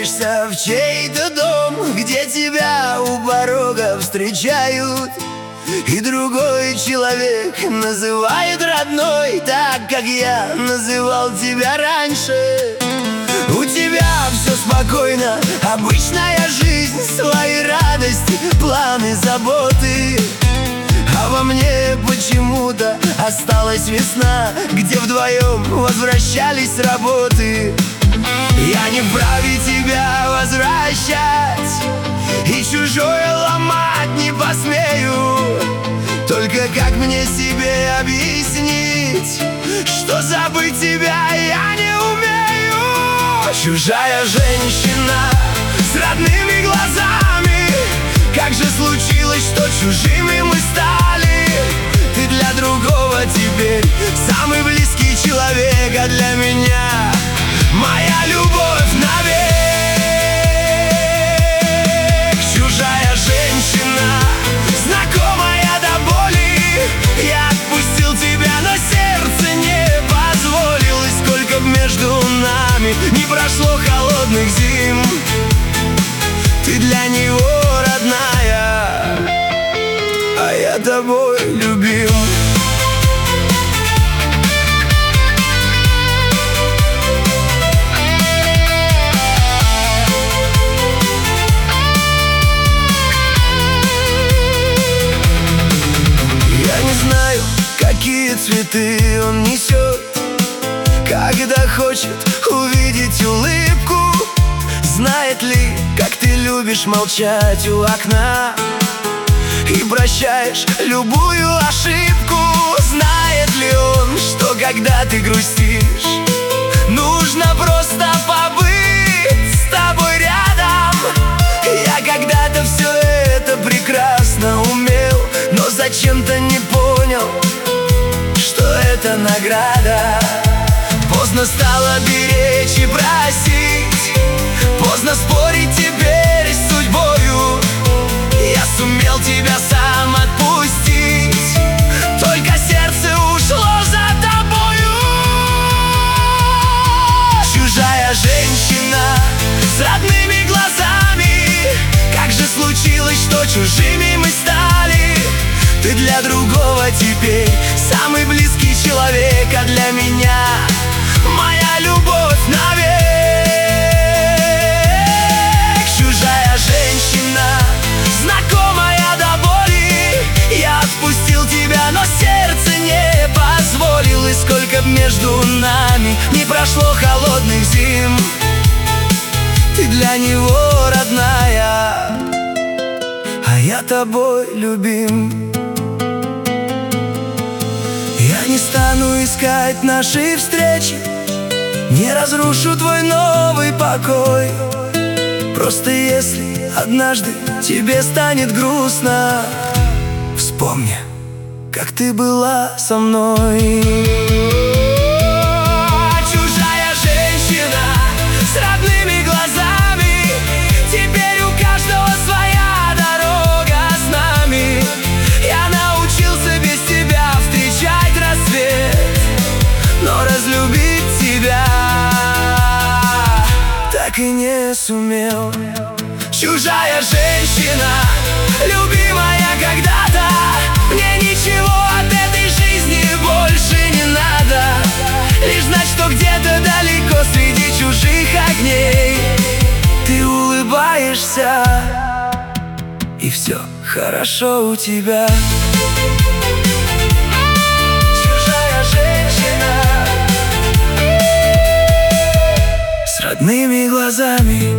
врываешься в чей-то дом, где тебя у порога встречают, и другой человек называет родной, так как я называл тебя раньше. У тебя все спокойно, обычная жизнь, свои радости, планы, заботы. А во мне почему-то осталась весна, где вдвоем возвращались с работы. Я не вправе тебя возвращать, и чужое ломать не посмею. Только как мне себе объяснить, что забыть тебя я не умею? Чужая женщина с родными глазами, как же случилось, что чужими мы стали? Ты для другого теперь самый близкий человек, а для меня моя любовь навек. Чужая женщина, знакомая до боли, я отпустил тебя, но сердце не позволило. И сколько б между нами не прошло холодных зим, ты для него родная, а я тобой любим. Я не знаю, какие цветы он несет, когда хочет увидеть улыбку. Знает ли, как ты любишь молчать у окна и прощаешь любую ошибку? Знает ли он, что когда ты грустишь, нужно просто побыть с тобой рядом? Я когда-то все это прекрасно умел, но зачем-то не понял, что это награда. Поздно стало беречь и просить, поздно спорить теперь с судьбою. Я сумел тебя сам отпустить, только сердце ушло за тобою. Чужая женщина с родными глазами, как же случилось, что чужими мы стали? Ты для другого теперь самый близкий человек, а для меня моя любовь навек. Чужая женщина, знакомая до боли, я отпустил тебя, но сердце не позволило. И сколько б между нами не прошло холодных зим, ты для него родная, а я тобой любим. Я не стану искать наши встречи, не разрушу твой новый покой. Просто если однажды тебе станет грустно, вспомни, как ты была со мной. Чужая женщина с родными глазами, теперь у каждого своя дорога с нами. Я научился без тебя встречать рассвет, но разлюбить тебя так и не сумел. Чужая женщина, любимая когда-то, мне ничего от этой жизни больше не надо. Лишь знать, что где-то далеко среди чужих огней ты улыбаешься, и все хорошо у тебя. Чужая женщина с родными глазами.